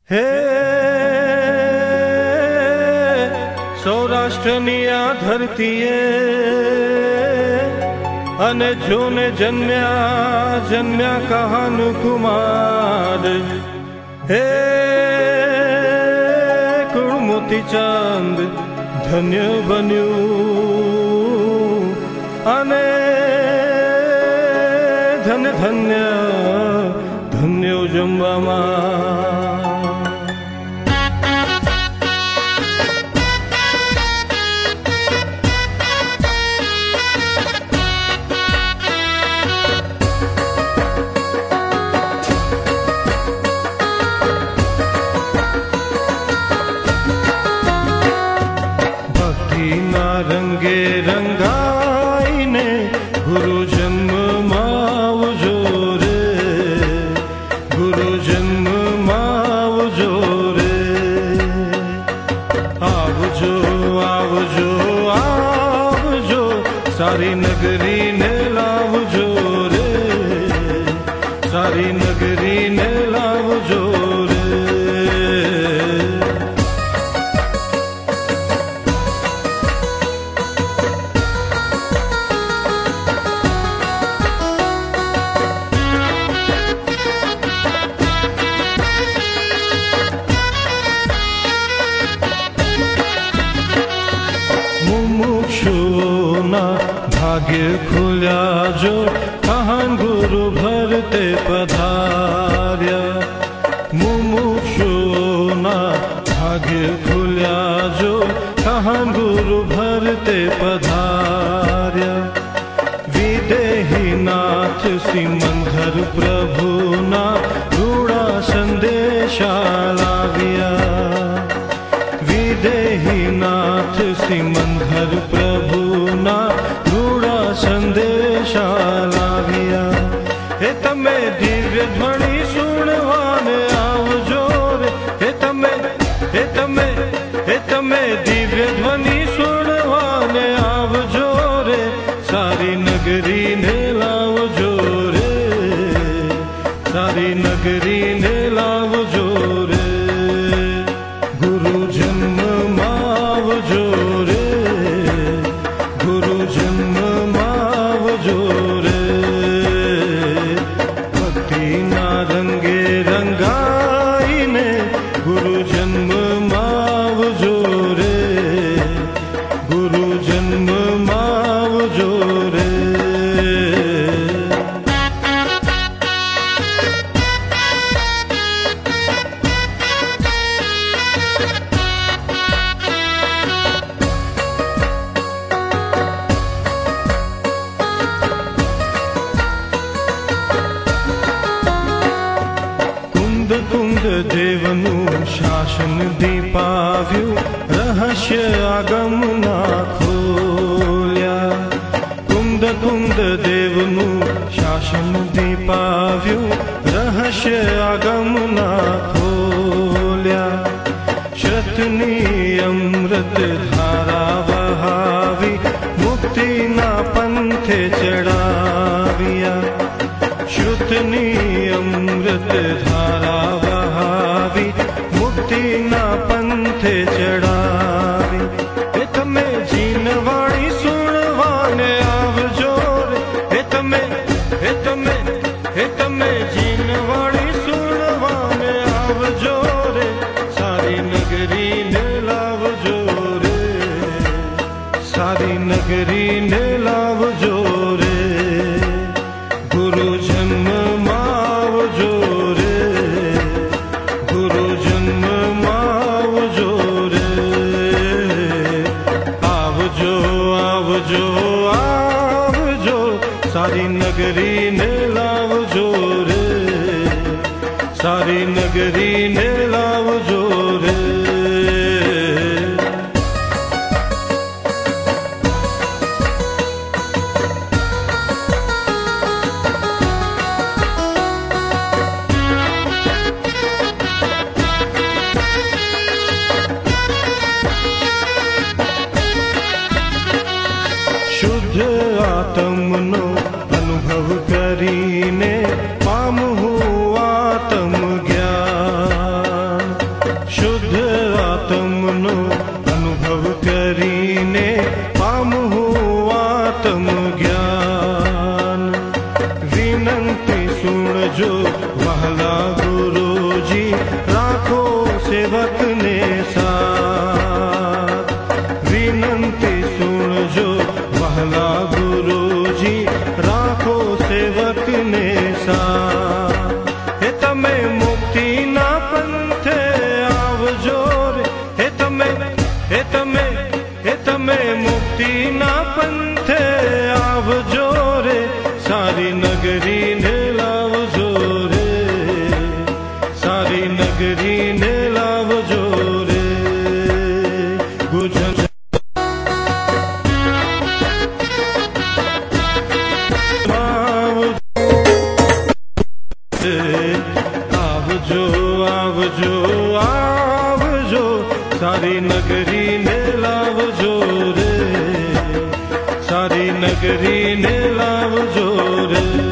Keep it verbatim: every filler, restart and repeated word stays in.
હે સૌરાષ્ટ્રની આ ધરતીએ અને જોને જન્મ્યા જન્મ્યા કહાનું કુમાર. હે કુળમોતી ચાંદ ધન્ય બન્યું અને ધન્ય ધન્ય ધન્યો જમવામાં. રંગે રંગાઈને ગુરુ જન્મમાં આવજો રે, ગુરુ જન્મમાં આવજો રે. આવજો આવજો આવજો સારી નગરીને લાવજો રે, સારી નગરીને લાવજો રે. મુમુક્ષુઓના ભાગ્ય ખુલ્યા જો કહાન ગુરુ ભરતે પધાર્યા. મુમુક્ષુઓના ભાગ્ય ખુલ્યા જો કહાન ગુરુ ભરતે પધાર્યા. વિદેહીનાથ સિમંદર પ્રભુના રૂડા સંદેશા લાવ્યા. વિદેહીનાથ સિમંદર પ્રભુના રૂડા સંદેશા લાવ્યા. હે તમે દિવ્ય ધ્વનિ સુણવાને આવજો રે, હે તમે હે તમે હે તમે દિવ્ય ધ્વનિ સુણવાને આવજો રે. સારી નગરીને લાવજો રે, સારી નગરીને લાવજો રે. ગુરુ જન્મમાં આવજો રે, ગુરુ જન્મમાં આવજો રે. ભક્તિના રંગે રંગાઈને ગુરુ જન્મમાં આવજો રે, ગુરુ જન્મમાં આવજો રે. કુંદ દેવનું શાસન દીપાવ્યું, રહસ્ય આગમના ખોલ્યા. કુંદ કુંદ દેવનું શાસન દીપાવ્યું, રહસ્ય આગમના ખોલ્યા. શ્રતની અમૃત ધારા વહાવી મુક્તિના પંથે ચડાવ્યા. શ્રુતની અમૃત ધારા વહાવી મુક્તિના પંથે ચડાવી. હે તમે જીનવાણી સુણવાને આવજો રે, હે તમે હે તમે હે તમે જીનવાણી સુણવાને આવજો રે. સારી નગરીને લાવજો રે, સારી નગરીને લાવજો રે. ગુરુ જન્મમાં આવજો રે, ગુરુ જન્મમાં આવજો રે. આવજો આવજો આવજો સારી નગરીને લાવજો રે, સારી નગરીને લાવજો રે. શુદ્ધ આત્મનો અનુભવ કરીને પામું આત્મ જ્ઞાન. સારી નગરીને લાવજો રે ગુજર આવજો આવજો આવજો સારી નગરીને લાવજો રે સારી નગરીને લાવજો રે